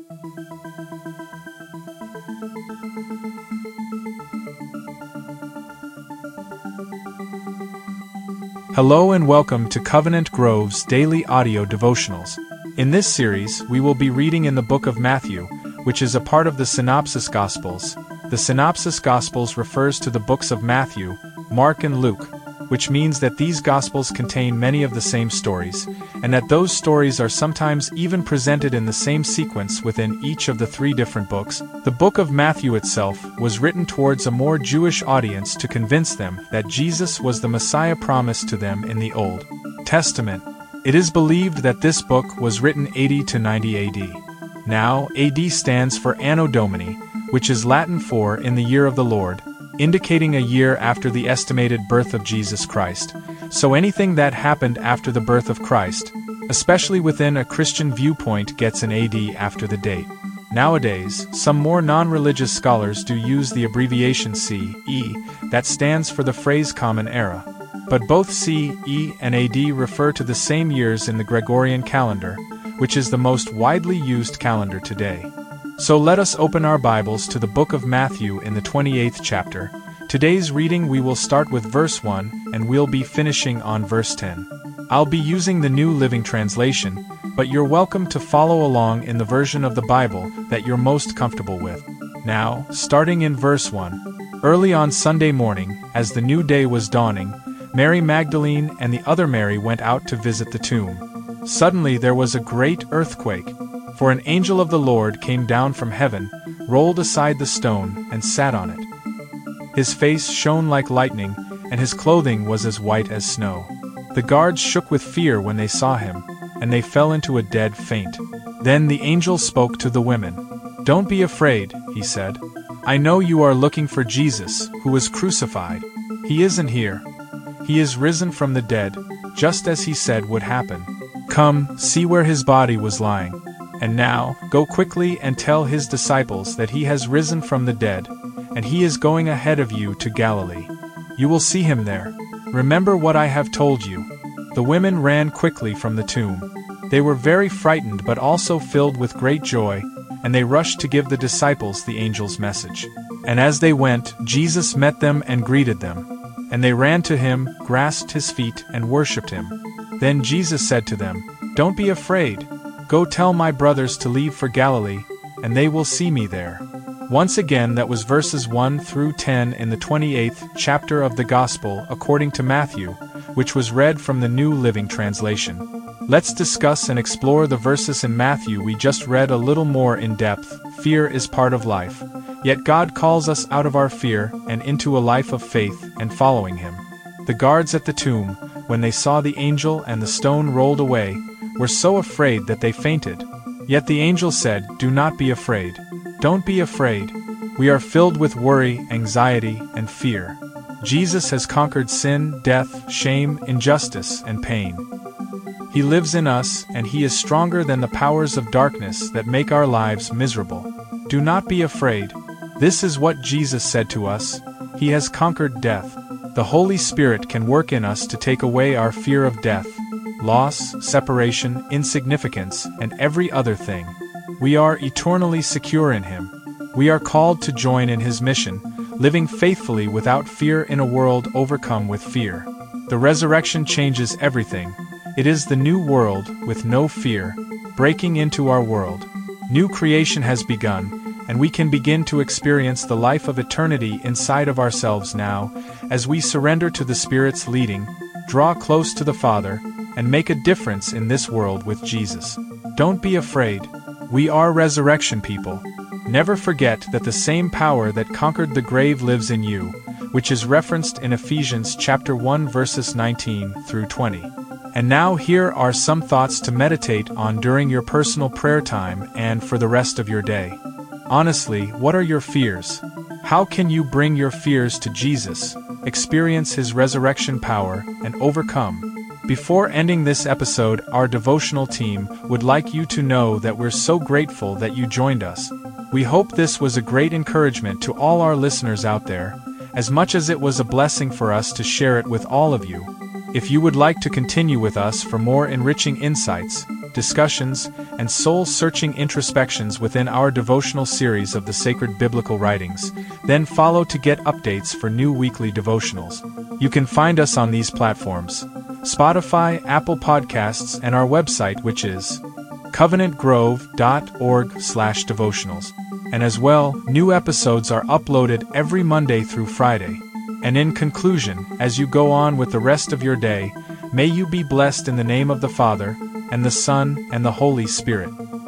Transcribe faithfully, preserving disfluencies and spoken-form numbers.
Hello and welcome to Covenant Grove's Daily Audio Devotionals. In this series, we will be reading in the book of Matthew, which is a part of the Synopsis Gospels. The Synopsis Gospels refers to the books of Matthew, Mark and Luke, which means that these Gospels contain many of the same stories, and that those stories are sometimes even presented in the same sequence within each of the three different books. The book of Matthew itself was written towards a more Jewish audience to convince them that Jesus was the Messiah promised to them in the Old Testament. It is believed that this book was written eighty to ninety A D. Now, A D stands for Anno Domini, which is Latin for in the year of the Lord, indicating a year after the estimated birth of Jesus Christ. So anything that happened after the birth of Christ, especially within a Christian viewpoint, gets an A D after the date. Nowadays, some more non-religious scholars do use the abbreviation C E that stands for the phrase Common Era. But both C E and A D refer to the same years in the Gregorian calendar, which is the most widely used calendar today. So let us open our Bibles to the book of Matthew in the twenty-eighth chapter. Today's reading we will start with verse one and we'll be finishing on verse ten. I'll be using the New Living Translation, but you're welcome to follow along in the version of the Bible that you're most comfortable with. Now, starting in verse one. Early on Sunday morning, as the new day was dawning, Mary Magdalene and the other Mary went out to visit the tomb. Suddenly there was a great earthquake, for an angel of the Lord came down from heaven, rolled aside the stone, and sat on it. His face shone like lightning, and his clothing was as white as snow. The guards shook with fear when they saw him, and they fell into a dead faint. Then the angel spoke to the women. "Don't be afraid," he said. "I know you are looking for Jesus, who was crucified. He isn't here. He is risen from the dead, just as he said would happen. Come, see where his body was lying. And now, go quickly and tell his disciples that he has risen from the dead, and he is going ahead of you to Galilee. You will see him there. Remember what I have told you." The women ran quickly from the tomb. They were very frightened but also filled with great joy, and they rushed to give the disciples the angel's message. And as they went, Jesus met them and greeted them. And they ran to him, grasped his feet, and worshipped him. Then Jesus said to them, "Don't be afraid. Go tell my brothers to leave for Galilee, and they will see me there." Once again, that was verses one through ten in the twenty-eighth chapter of the Gospel according to Matthew, which was read from the New Living Translation. Let's discuss and explore the verses in Matthew we just read a little more in depth. Fear is part of life, yet God calls us out of our fear and into a life of faith and following him. The guards at the tomb, when they saw the angel and the stone rolled away, were so afraid that they fainted. Yet the angel said, "Do not be afraid. Don't be afraid. We are filled with worry, anxiety, and fear. Jesus has conquered sin, death, shame, injustice, and pain. He lives in us, and he is stronger than the powers of darkness that make our lives miserable. Do not be afraid." This is what Jesus said to us. He has conquered death. The Holy Spirit can work in us to take away our fear of death, loss, separation, insignificance, and every other thing. We are eternally secure in him. We are called to join in his mission, living faithfully without fear in a world overcome with fear. The resurrection changes everything. It is the new world, with no fear, breaking into our world. New creation has begun, and we can begin to experience the life of eternity inside of ourselves now, as we surrender to the Spirit's leading, draw close to the Father, and make a difference in this world with Jesus. Don't be afraid. We are resurrection people. Never forget that the same power that conquered the grave lives in you, which is referenced in Ephesians chapter one verses nineteen through twenty. And now here are some thoughts to meditate on during your personal prayer time and for the rest of your day. Honestly, what are your fears? How can you bring your fears to Jesus, experience his resurrection power, and overcome? Before ending this episode, our devotional team would like you to know that we're so grateful that you joined us. We hope this was a great encouragement to all our listeners out there, as much as it was a blessing for us to share it with all of you. If you would like to continue with us for more enriching insights, discussions, and soul-searching introspections within our devotional series of the sacred biblical writings. Then follow to get updates for new weekly devotionals. You can find us on these platforms: Spotify, Apple Podcasts, and our website, which is covenant grove dot org slash devotionals. And as well, new episodes are uploaded every Monday through Friday. And in conclusion, as you go on with the rest of your day, may you be blessed in the name of the Father, and the Son, and the Holy Spirit.